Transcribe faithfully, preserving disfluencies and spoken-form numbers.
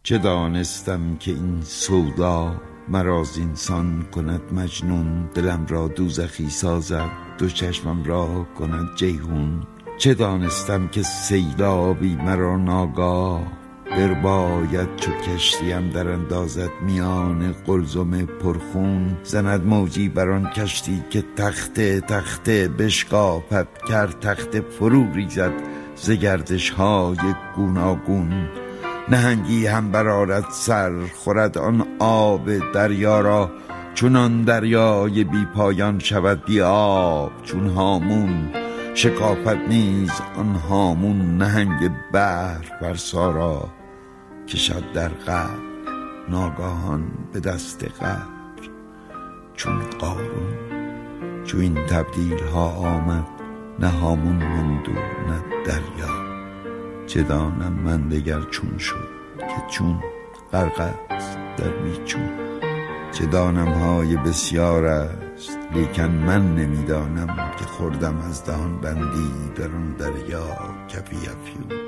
چه دانستم که این سودا مرا زینسان کند مجنون، دلم را دوزخی سازد دو چشمم را کند جیحون. چه دانستم که سیلابی مرا ناگاه برباید، چو کشتیم در اندازد میان قلزم پرخون. زند موجی بر آن کشتی که تخته تخته بشکافد، کرد تخته فرو ریزد ز گردش های گوناگون. نهنگی هم برآرد سر خورد آن آب دریا را، چونان دریای بی پایان شود بی آب چون هامون. شکافت نیز آن هامون نهنگ بحر فرسا را، کشد در قبر ناگاهان به دست قبر چون قارون. چون این تبدیل ها آمد نه هامون ماند و نه دریا. چه دانم من دگر چون شد که چون غرق است در بیچون. چه دانم های بسیار است لیکن من نمیدانم، که خوردم از دهان بندی در آن دریا کفی افیون.